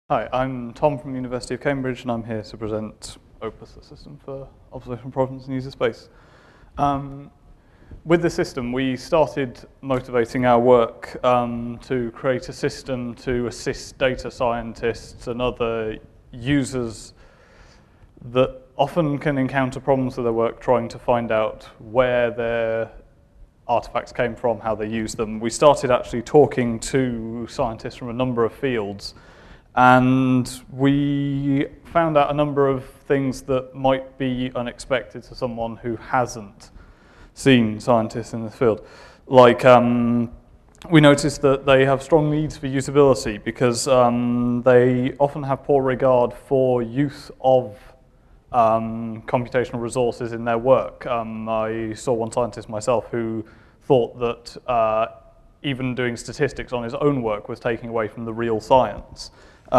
Hi, I'm Tom from the University of Cambridge, and I'm here to present Opus, a system for observational provenance in user space. With the system, we started motivating our work to create a system to assist data scientists and other users that often can encounter problems with their work trying to find out where their artifacts came from, how they use them. We started actually talking to scientists from a number of fields, and we found out a number of things that might be unexpected to someone who hasn't seen scientists in this field. Like, we noticed that they have strong needs for usability because they often have poor regard for use of computational resources in their work. I saw one scientist myself who thought that even doing statistics on his own work was taking away from the real science.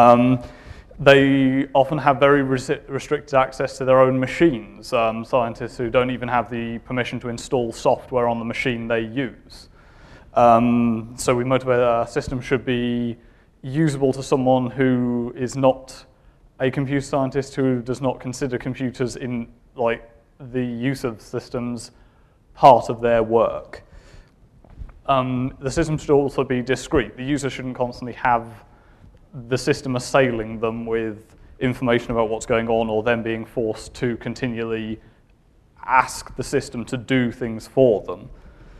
They often have very restricted access to their own machines, scientists who don't even have the permission to install software on the machine they use. So we motivate our system should be usable to someone who is not a computer scientist, who does not consider computers in the use of systems part of their work. The system should also be discrete. The user shouldn't constantly have the system assailing them with information about what's going on, or them being forced to continually ask the system to do things for them.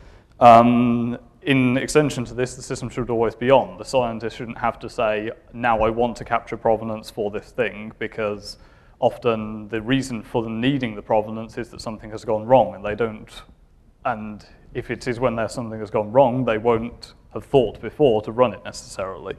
In extension to this, the system should always be on. The scientist shouldn't have to say, now I want to capture provenance for this thing, because often the reason for them needing the provenance is that something has gone wrong, and they don't. And if it is when something has gone wrong, they won't have thought before to run it necessarily.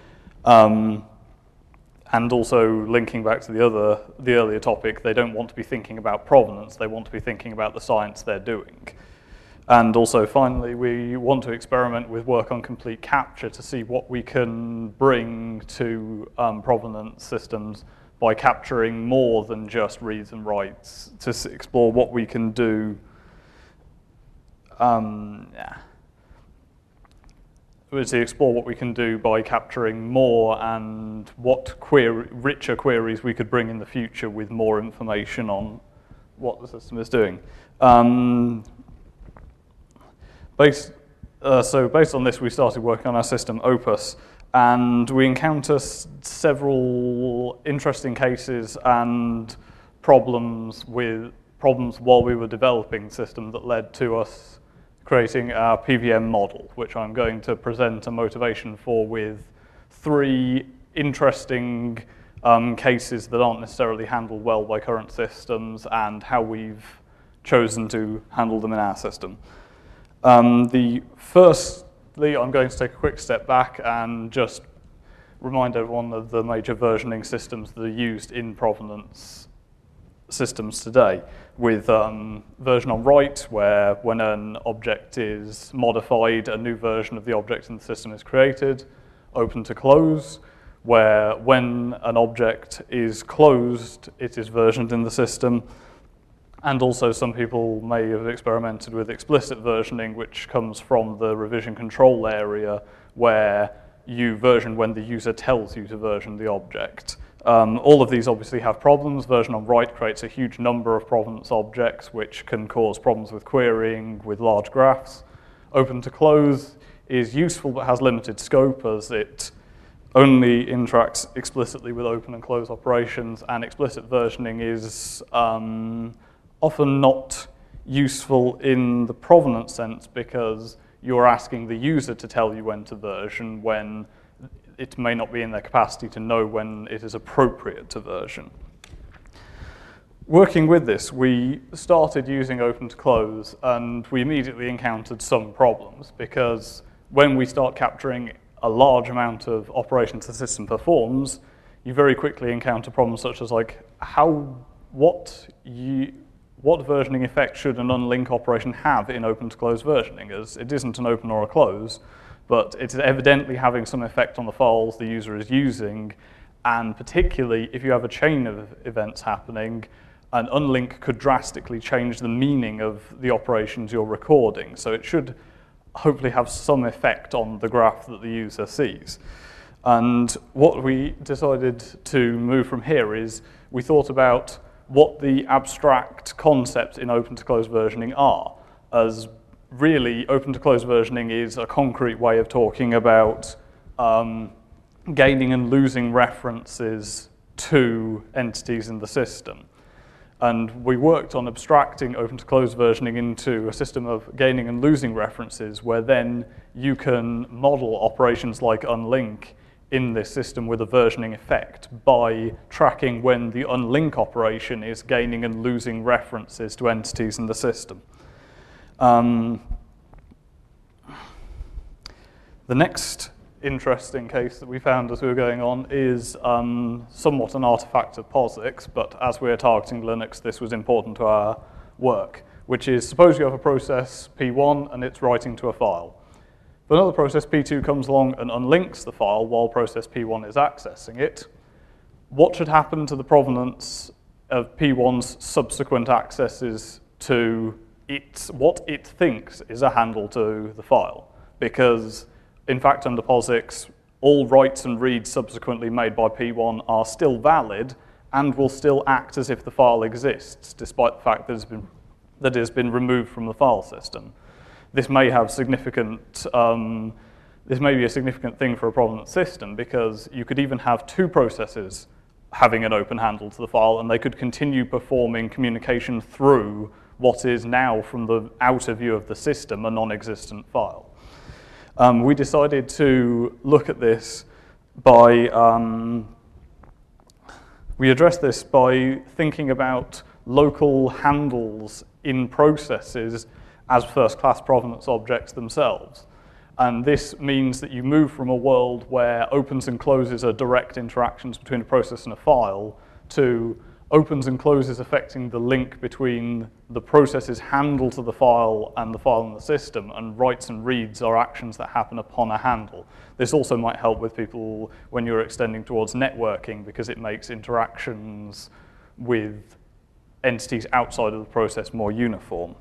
And also linking back to the earlier topic, they don't want to be thinking about provenance, they want to be thinking about the science they're doing. And also finally, we want to experiment with work on complete capture to see what we can bring to provenance systems by capturing more than just reads and writes, to explore what we can do. To explore what we can do by capturing more, and what richer queries we could bring in the future with more information on what the system is doing. Based on this, we started working on our system Opus, and we encountered several interesting cases and problems while we were developing the system that led to us creating our PVM model, which I'm going to present a motivation for with 3 interesting cases that aren't necessarily handled well by current systems, and how we've chosen to handle them in our system. Firstly, I'm going to take a quick step back and just remind everyone of the major versioning systems that are used in provenance systems today, with version on write, where when an object is modified, a new version of the object in the system is created. Open to close, where when an object is closed, it is versioned in the system. And also some people may have experimented with explicit versioning, which comes from the revision control area, where you version when the user tells you to version the object. All of these obviously have problems. Version on write creates a huge number of provenance objects, which can cause problems with querying with large graphs. Open to close is useful but has limited scope, as it only interacts explicitly with open and close operations, and explicit versioning is often not useful in the provenance sense, because you're asking the user to tell you when to version, when it may not be in their capacity to know when it is appropriate to version. Working with this, we started using open to close, and we immediately encountered some problems, because when we start capturing a large amount of operations the system performs, you very quickly encounter problems such as what versioning effect should an unlink operation have in open to close versioning, as it isn't an open or a close, but it's evidently having some effect on the files the user is using, and particularly if you have a chain of events happening, an unlink could drastically change the meaning of the operations you're recording. So it should hopefully have some effect on the graph that the user sees. And what we decided to move from here is we thought about what the abstract concepts in open to closed versioning are, as really open to closed versioning is a concrete way of talking about gaining and losing references to entities in the system. And we worked on abstracting open to closed versioning into a system of gaining and losing references, where then you can model operations like unlink in this system with a versioning effect by tracking when the unlink operation is gaining and losing references to entities in the system. The next interesting case that we found as we were going on is somewhat an artifact of POSIX, but as we're targeting Linux, this was important to our work, which is, suppose you have a process P1 and it's writing to a file. If another process P2 comes along and unlinks the file while process P1 is accessing it, what should happen to the provenance of P1's subsequent accesses to what it thinks is a handle to the file? Because in fact, under POSIX, all writes and reads subsequently made by P1 are still valid and will still act as if the file exists, despite the fact that it has been removed from the file system. This may have significant. This may be a significant thing for a provenance system, because you could even have two processes having an open handle to the file, and they could continue performing communication through what is now, from the outer view of the system, a non-existent file. We decided to look at this by, we addressed this by thinking about local handles in processes as first-class provenance objects themselves. And this means that you move from a world where opens and closes are direct interactions between a process and a file to opens and closes affecting the link between the process's handle to the file and the file in the system, and writes and reads are actions that happen upon a handle. This also might help with people when you're extending towards networking, because it makes interactions with entities outside of the process more uniform.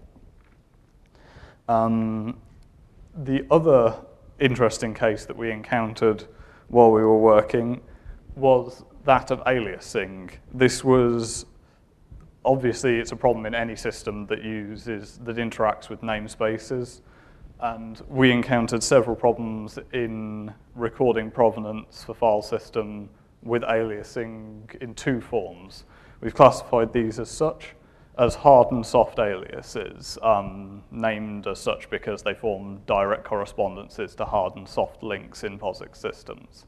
The other interesting case that we encountered while we were working was that of aliasing. This was, obviously it's a problem in any system that interacts with namespaces, and we encountered several problems in recording provenance for file system with aliasing in two forms. We've classified these as such, as hard and soft aliases, named as such because they form direct correspondences to hard and soft links in POSIX systems.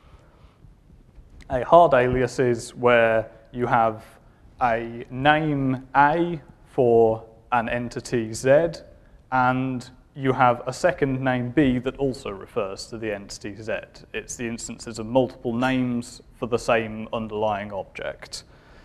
A hard alias is where you have a name A for an entity Z, and you have a second name B that also refers to the entity Z. It's the instances of multiple names for the same underlying object.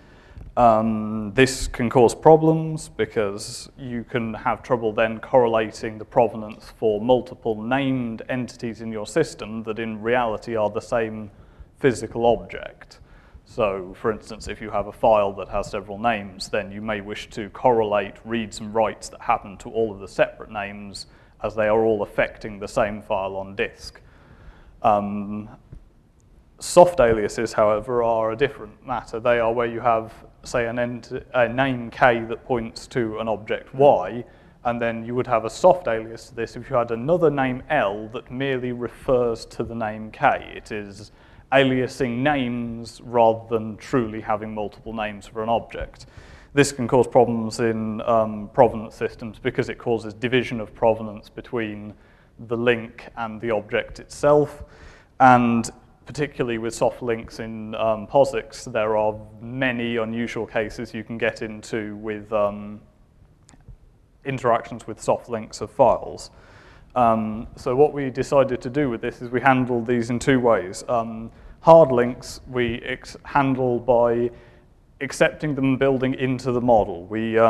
This can cause problems because you can have trouble then correlating the provenance for multiple named entities in your system that in reality are the same physical object. So, for instance, if you have a file that has several names, then you may wish to correlate reads and writes that happen to all of the separate names as they are all affecting the same file on disk. Soft aliases, however, are a different matter. They are where you have, say, a name K that points to an object Y, and then you would have a soft alias to this if you had another name L that merely refers to the name K. It is aliasing names rather than truly having multiple names for an object. This can cause problems in provenance systems because it causes division of provenance between the link and the object itself. And particularly with soft links in POSIX, there are many unusual cases you can get into with interactions with soft links of files. So what we decided to do with this is we handled these in two ways. Hard links we handle by accepting them and building into the model.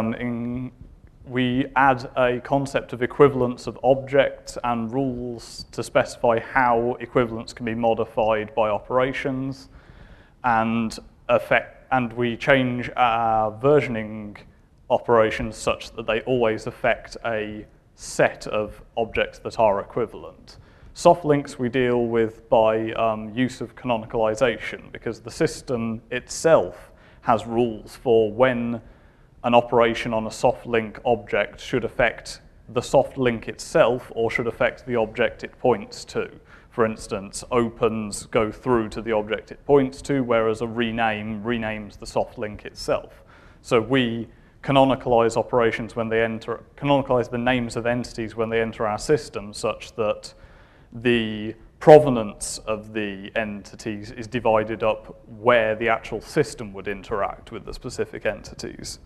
We add a concept of equivalence of objects and rules to specify how equivalence can be modified by operations, and we change our versioning operations such that they always affect a set of objects that are equivalent. Soft links we deal with by use of canonicalization, because the system itself has rules for when an operation on a soft link object should affect the soft link itself or should affect the object it points to. For instance, opens go through to the object it points to, whereas a rename renames the soft link itself. So we canonicalize operations when they canonicalize the names of entities when they enter our system, such that the provenance of the entities is divided up where the actual system would interact with the specific entities.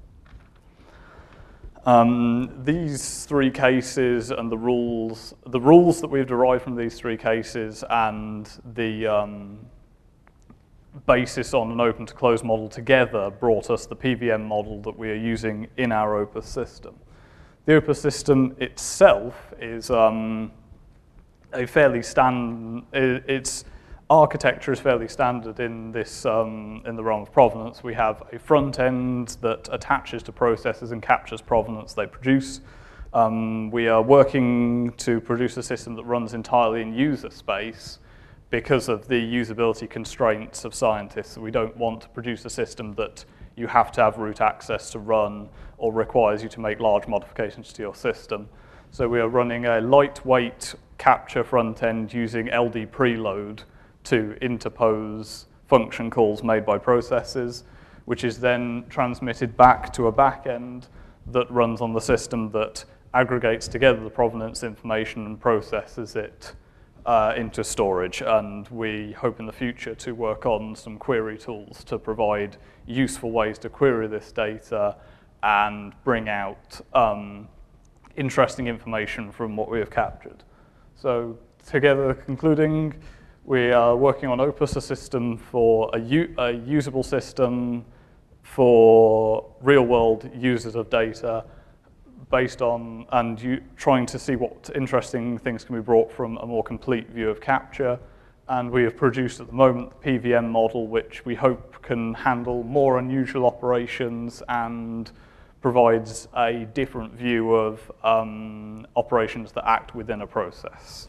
These three cases and the rules that we've derived from these three cases and the basis on an open to closed model together brought us the PVM model that we are using in our Opus system. The Opus system itself is a fairly its architecture is fairly standard in this in the realm of provenance. We have a front end that attaches to processes and captures provenance they produce. We are working to produce a system that runs entirely in user space because of the usability constraints of scientists. We don't want to produce a system that you have to have root access to run or requires you to make large modifications to your system. So we are running a lightweight capture front end using LD preload to interpose function calls made by processes, which is then transmitted back to a back end that runs on the system that aggregates together the provenance information and processes it into storage. And we hope in the future to work on some query tools to provide useful ways to query this data and bring out interesting information from what we have captured. So together, concluding, we are working on Opus, a system for a usable system for real-world users of data, based on trying to see what interesting things can be brought from a more complete view of capture. And we have produced at the moment the PVM model, which we hope can handle more unusual operations and provides a different view of operations that act within a process.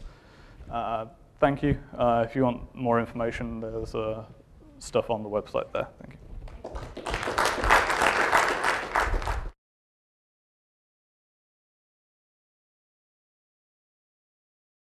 Thank you. If you want more information, there's stuff on the website there. Thank you.